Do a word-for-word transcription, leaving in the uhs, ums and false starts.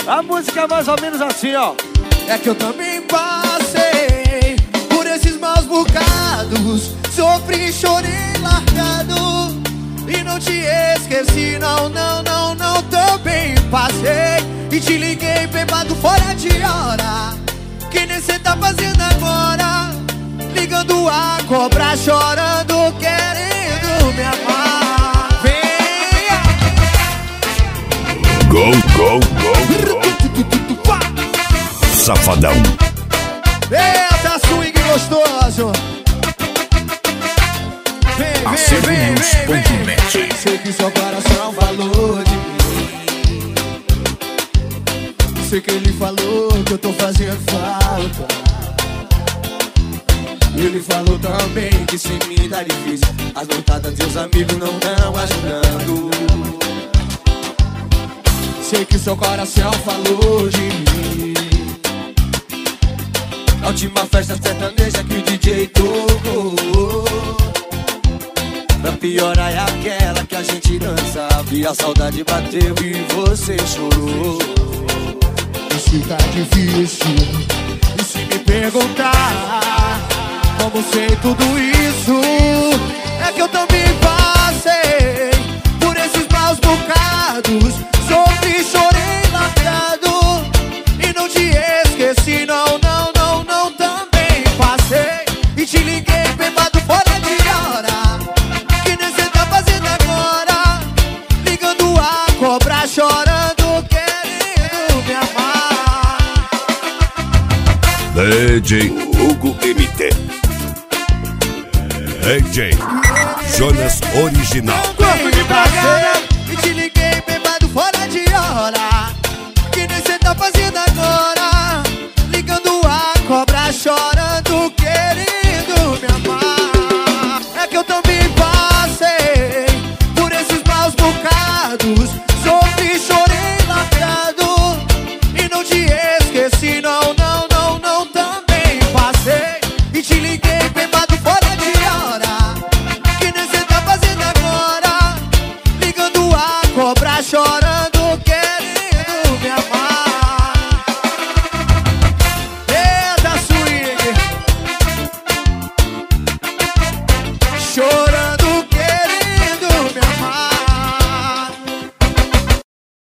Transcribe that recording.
A música é mais ou menos assim, ó. É que eu também passei por esses maus bocados, sofri, chorei largado e não te esqueci, não, não, não, não. Também passei e te liguei bêbado fora de hora, que nem cê tá fazendo agora, ligando a cobra, chorando, querendo me amar. Venha! Go, go, go, go. Safadão. Eita, swing gostoso. Vem, vem, vem, vem, vem. Sei que seu coração falou de mim. Sei que ele falou que eu tô fazendo falta. Ele falou também que sem mim tá difícil, as noitadas dos amigos não tão ajudando. Sei que seu coração falou de mim. A última festa sertaneja que o D J tocou, pra piorar é aquela que a gente dançava e a saudade bateu e você chorou. Isso tá difícil. E se me perguntar como sei tudo isso, é que eu também passei por esses maus bocados, sofri, chorei largado e não te esqueci, não, não, não, não. Também passei e te liguei bêbado fora de hora, que nem cê tá fazendo agora, ligando a cobra, chorando, querendo me amar. D J Hugo M T, D J Jonas Original. Corpo de bacana.